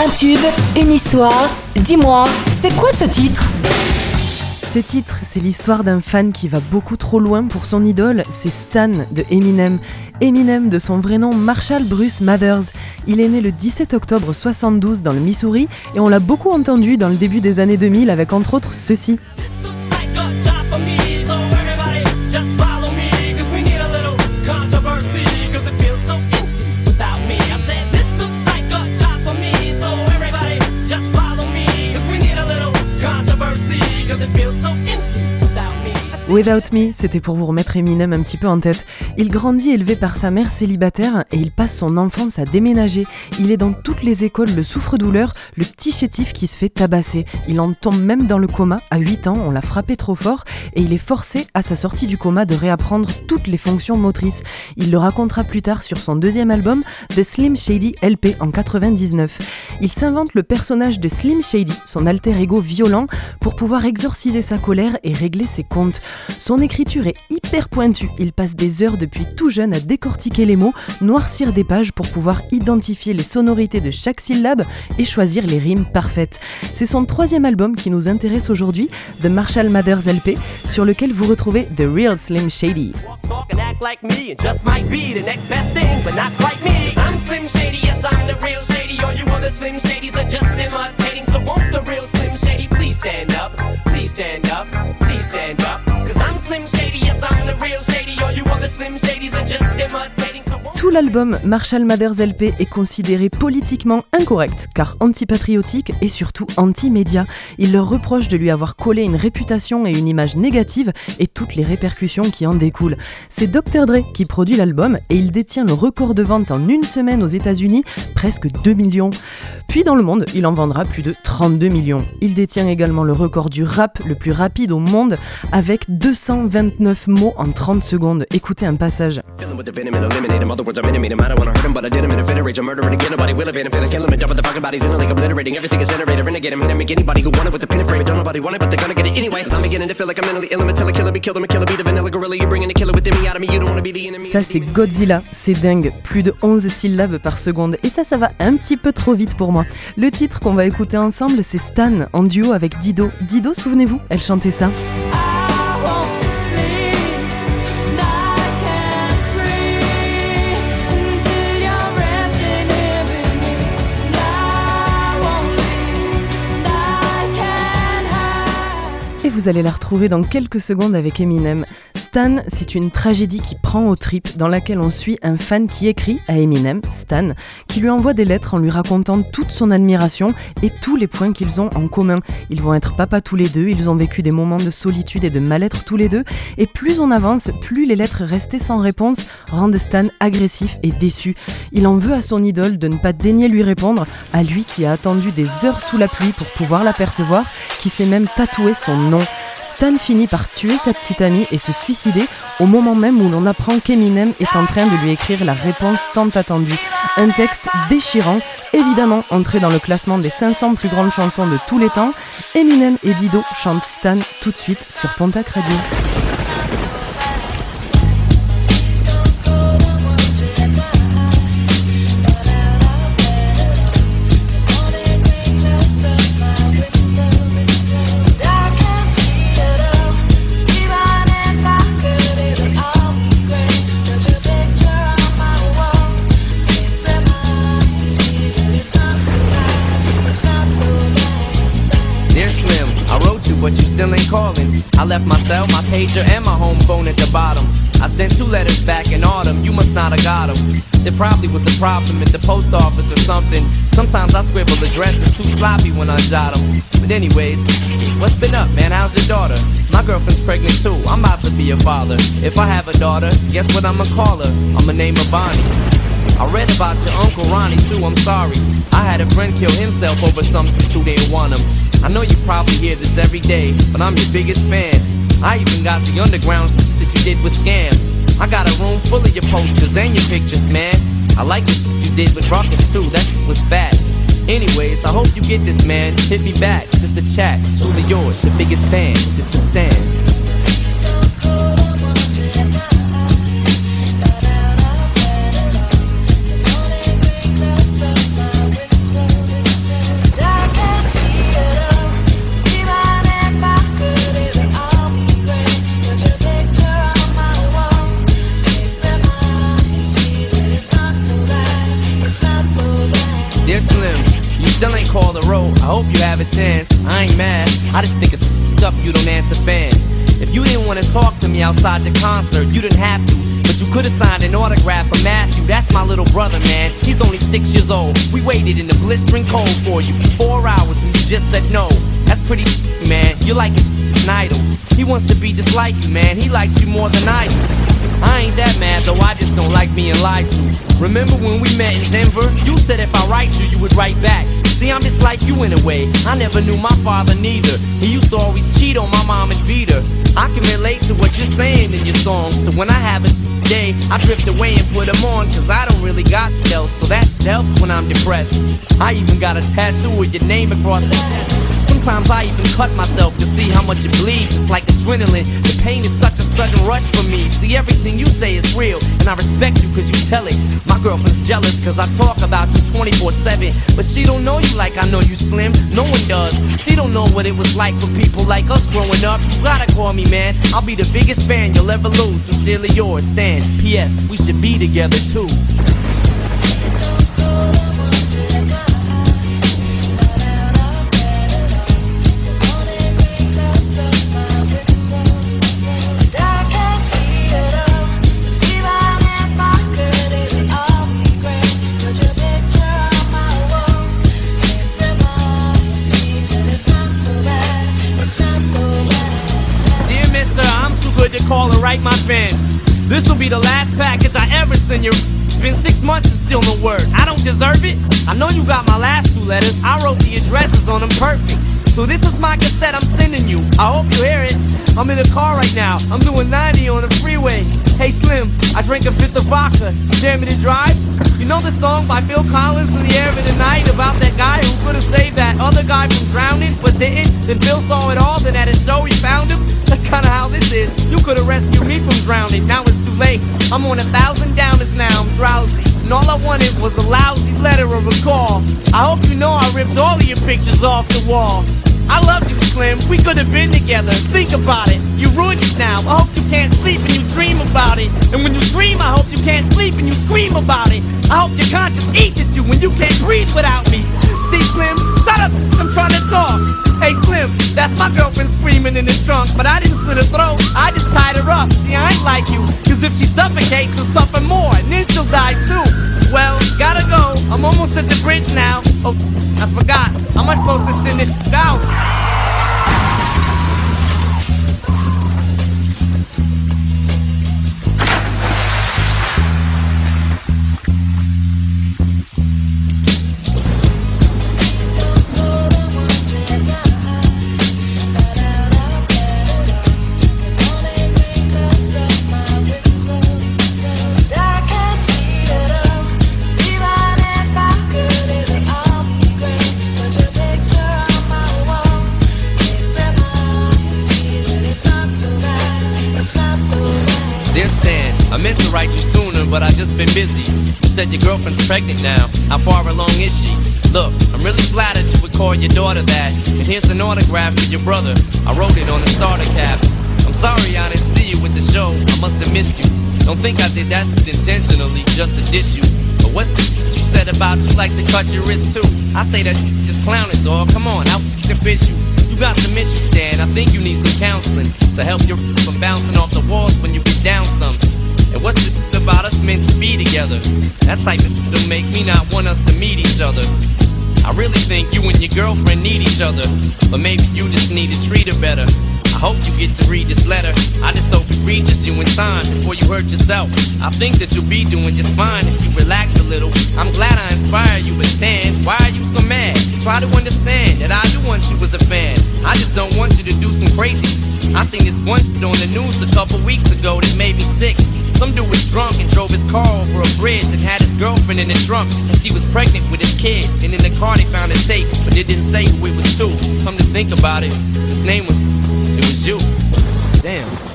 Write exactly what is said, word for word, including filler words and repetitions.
Un tube, une histoire. Dis-moi, c'est quoi ce titre ? Ce titre, c'est l'histoire d'un fan qui va beaucoup trop loin pour son idole, c'est Stan de Eminem. Eminem, de son vrai nom Marshall Bruce Mathers. Il est né le dix-sept octobre soixante-douze dans le Missouri et on l'a beaucoup entendu dans le début des années deux mille avec entre autres ceci. Without Me, c'était pour vous remettre Eminem un petit peu en tête. Il grandit élevé par sa mère célibataire et il passe son enfance à déménager. Il est dans toutes les écoles le souffre-douleur, le petit chétif qui se fait tabasser. Il en tombe même dans le coma. À huit ans, on l'a frappé trop fort et il est forcé à sa sortie du coma de réapprendre toutes les fonctions motrices. Il le racontera plus tard sur son deuxième album, The Slim Shady L P en quatre-vingt-dix-neuf. Il s'invente le personnage de Slim Shady, son alter ego violent, pour pouvoir exorciser sa colère et régler ses comptes. Son écriture est hyper pointue, il passe des heures depuis tout jeune à décortiquer les mots, noircir des pages pour pouvoir identifier les sonorités de chaque syllabe et choisir les rimes parfaites. C'est son troisième album qui nous intéresse aujourd'hui, The Marshall Mathers L P, sur lequel vous retrouvez The Real Slim Shady. Tout l'album Marshall Mathers L P est considéré politiquement incorrect, car antipatriotique et surtout anti-média. Il leur reproche de lui avoir collé une réputation et une image négative et toutes les répercussions qui en découlent. C'est docteur Dre qui produit l'album et il détient le record de vente en une semaine aux États-Unis, presque deux millions. Puis dans le monde, il en vendra plus de trente-deux millions. Il détient également le record du rap le plus rapide au monde avec deux cent vingt-neuf mots en trente secondes. Écoutez un passage. Ça c'est Godzilla, c'est dingue, plus de onze syllabes par seconde et ça ça va un petit peu trop vite pour moi. Le titre qu'on va écouter ensemble c'est Stan en duo avec Dido. Dido, souvenez-vous, elle chantait ça. Et vous allez la retrouver dans quelques secondes avec Eminem. Stan, c'est une tragédie qui prend aux tripes, dans laquelle on suit un fan qui écrit à Eminem, Stan, qui lui envoie des lettres en lui racontant toute son admiration et tous les points qu'ils ont en commun. Ils vont être papas tous les deux, ils ont vécu des moments de solitude et de mal-être tous les deux, et plus on avance, plus les lettres restées sans réponse rendent Stan agressif et déçu. Il en veut à son idole de ne pas daigner lui répondre, à lui qui a attendu des heures sous la pluie pour pouvoir l'apercevoir, qui s'est même tatoué son nom. Stan finit par tuer sa petite amie et se suicider au moment même où l'on apprend qu'Eminem est en train de lui écrire la réponse tant attendue. Un texte déchirant, évidemment entré dans le classement des cinq cents plus grandes chansons de tous les temps. Eminem et Dido chantent Stan tout de suite sur Pontac Radio. But you still ain't calling. I left my cell, my pager, and my home phone at the bottom. I sent two letters back in autumn, you must not have got them. There probably was a problem at the post office or something. Sometimes I scribble addresses too sloppy when I jot them. But anyways, what's been up, man? How's your daughter? My girlfriend's pregnant too, I'm about to be a father. If I have a daughter, guess what I'ma call her? I'ma name her Bonnie. I read about your Uncle Ronnie too, I'm sorry. I had a friend kill himself over something who didn't want him. I know you probably hear this every day, but I'm your biggest fan. I even got the underground that you did with Scam. I got a room full of your posters and your pictures, man. I like what you did with Rockets too, that was fat. Anyways, I hope you get this, man. Hit me back, just a chat. Truly yours, your biggest fan. This is Stan. You still ain't called a road, I hope you have a chance. I ain't mad, I just think it's f***ed up you don't answer fans. If you didn't want to talk to me outside the concert, you didn't have to. But you could've signed an autograph for Matthew. That's my little brother, man. He's only six years old. We waited in the blistering cold for you for four hours and you just said no. That's pretty, man. You're like his idol. He wants to be just like you, man. He likes you more than I do. I ain't that mad, though I just don't like being lied to. Remember when we met in Denver? You said if I write you, you would write back. See, I'm just like you in a way. I never knew my father neither. He used to always cheat on my mom and beat her. I can relate to what you're saying in your songs. So when I have a day, I drift away and put them on. Cause I don't really got else, so that helps when I'm depressed. I even got a tattoo with your name across the chest. Sometimes I even cut myself to see how much it bleeds. It's like adrenaline. The pain is such a sudden rush for me. See, everything you say is real, and I respect you cause you tell it. My girlfriend's jealous cause I talk about you twenty-four seven. But she don't know you like I know you, Slim. No one does. She don't know what it was like for people like us growing up. You gotta call me, man. I'll be the biggest fan you'll ever lose. Sincerely yours, Stan. P S. We should be together too. To call and write my fans. This'll be the last package I ever send you. It's been six months and still no word. I don't deserve it. I know you got my last two letters. I wrote the addresses on them perfect. So this is my cassette I'm sending you. I hope you hear it. I'm in the car right now. I'm doing ninety on the freeway. Hey Slim, I drank a fifth of vodka. Dare me to drive? You know the song by Phil Collins, In the Air of the Night, about that guy who could have saved that other guy from drowning but didn't? Then Phil saw it all, then at a show he found him. That's kinda how this is. You could've rescued me from drowning, now it's too late. I'm on a thousand downers now, I'm drowsy. And all I wanted was a lousy letter of a call. I hope you know I ripped all of your pictures off the wall. I love you, Slim, we could've been together. Think about it, you ruined it now. I hope you can't sleep and you dream about it. And when you dream, I hope you can't sleep and you scream about it. I hope your conscience eats at you when you can't breathe without me. See, Slim, shut up, I'm trying to talk. Hey Slim, that's my girlfriend screaming in the trunk. But I didn't slit her throat, I just tied her up. See, I ain't like you, cause if she suffocates, she'll suffer more, and then she'll die too. Well, gotta go, I'm almost at the bridge now. Oh, I forgot, how am I supposed to send this out? Dear Stan, I meant to write you sooner, but I've just been busy. You said your girlfriend's pregnant now. How far along is she? Look, I'm really flattered you would call your daughter that. And here's an autograph for your brother. I wrote it on the starter cap. I'm sorry I didn't see you with the show. I must have missed you. Don't think I did that intentionally just to diss you. But what's the you said about you like to cut your wrist too? I say that just clowning, dog. Come on, I'll f***ing fish you. You got some issues, Stan. I think you need some counseling to help you from bouncing off the walls when you get down some. And what's the about us meant to be together? That type of shit'll make me not want us to meet each other. I really think you and your girlfriend need each other, but maybe you just need to treat her better. I hope you get to read this letter. I just hope it reaches you in time before you hurt yourself. I think that you'll be doing just fine if you relax a little. I'm glad I inspired you, but Stan, why are you so mad? Try to understand that I do want you as a fan. I just don't want you to do some crazy. I seen this one on the news a couple weeks ago that made me sick. Some dude was drunk and drove his car over a bridge and had his girlfriend in the trunk, and she was pregnant with his kid. And in the car they found a tape, but it didn't say who it was to. Come to think about it, his name was, it was you. Damn.